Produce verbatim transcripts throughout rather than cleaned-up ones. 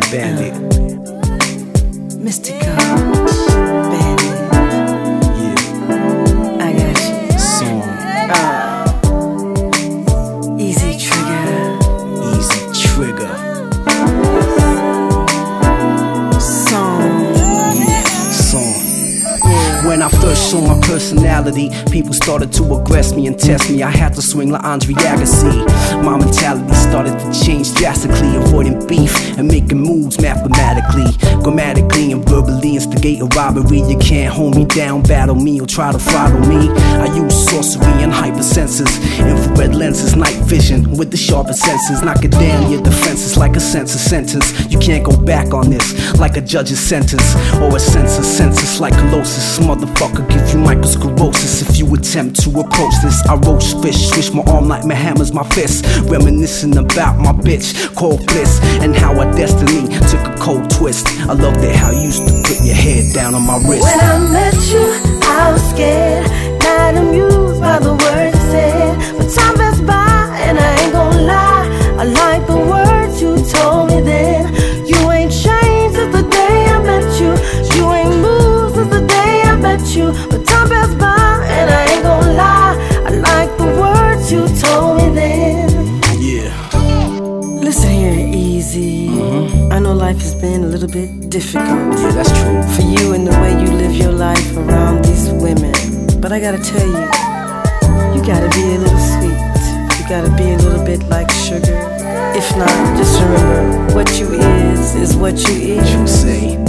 Bandit. Mystical Bandit. Yeah. I got you. Song. Uh, easy trigger. Easy Trigger. Song. Yeah. Song. Yeah. When I first saw my personality, people started to aggress me and test me. I had to swing like Andre Agassi. My mentality started to change drastically, avoiding beef and making moves mathematically, grammatically and verbally instigate a robbery. You can't hold me down, battle me, or try to throttle me. I use sorcery and hypersenses, infrared lenses, night vision with the sharpest senses. Knock it down your defenses like a census sentence. You can't go back on this like a judge's sentence or a census census like Colossus. Motherfucker, give you microsclerosis if you attempt to approach this. I roast fish, switch my arm like my hammer's my fist, reminiscing about my bitch called Bliss and how our destiny took a cold twist. I loved it how you used to put your head down on my wrist. When I met you, I was scared, not amused by the words you said. But time passed by, and I ain't gon' lie, I like the words you told me then. You ain't changed since the day I met you. You ain't moved since the day I met you. But time passed by, and I ain't gon' lie, I like the words you told me then. Yeah. Listen here, Easy. Mm-hmm. I know life has been a little bit difficult Yeah, that's true. for you and the way you live your life around these women. But I gotta tell you, you gotta be a little sweet. You gotta be a little bit like sugar. If not, just remember, what you is, is what you is. You say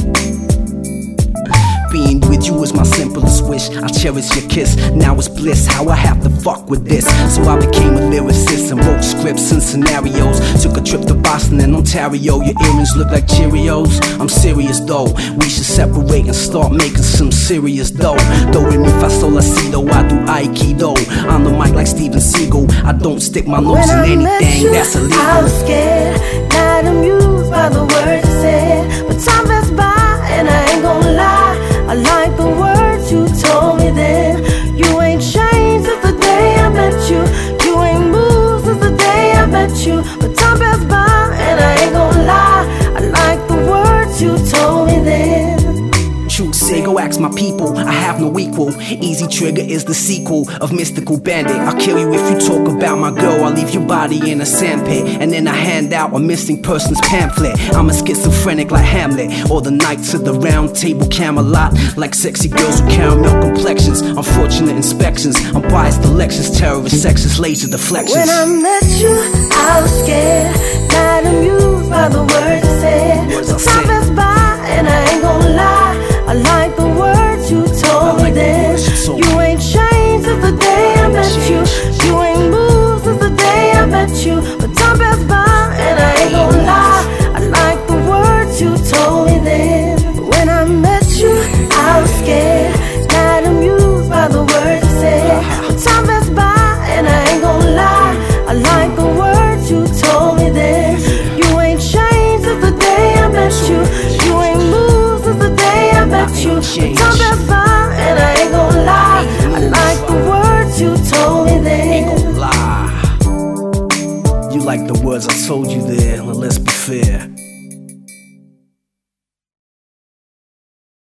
being with you is my simplest wish. I cherish your kiss, now it's bliss. How I have to fuck with this. So I became a lyricist and wrote scripts and scenarios. Took a trip to Boston and Ontario. Your earrings look like Cheerios. I'm serious though, we should separate and start making some serious dough. Do re mi fa sol la si do, I do Aikido. On the mic like Steven Seagal, I don't stick my nose When in I met anything you, that's illegal. I was scared, not amused by the words you said. But time passed by, and I ain't gon' lie, I like the words you told me then. You ain't changed since the day I met you. You ain't moved since the day I met you. But time passed by, and I ain't gon' lie, I like the words you told me then. Truth say, go ask my people, I have no equal. Easy Trigger is the sequel of Mystical Bandit. I'll kill you if you talk about my girl. I'll leave your body in a sandpit, and then I hand out a missing persons pamphlet. I'm a schizophrenic like Hamlet, or the Knights of the Round Table Camelot. Like sexy girls with caramel complexions, unfortunate inspections, unbiased elections, terrorist sexes, laser deflections. When I met you, I was scared, not amused by the words you said. Words I But time said. passed by, and I ain't gon' lie, I like the words you told I like me the then. words you told You me. ain't changed since the day I met you. You ain't moved since the day I met you. But time passed by, and I ain't gon' lie, I like the words you told me then. When I met you, I was scared, not amused by the words you said. But time passed by, and I ain't gon' lie, I like the words you told me then. You ain't changed since the day I met you. You ain't moved since the day I met you. But time passed by, and I ain't gon' lie, I like the words you told me Ain't then. gon' lie. You like the words I told you there, well, let's be fair.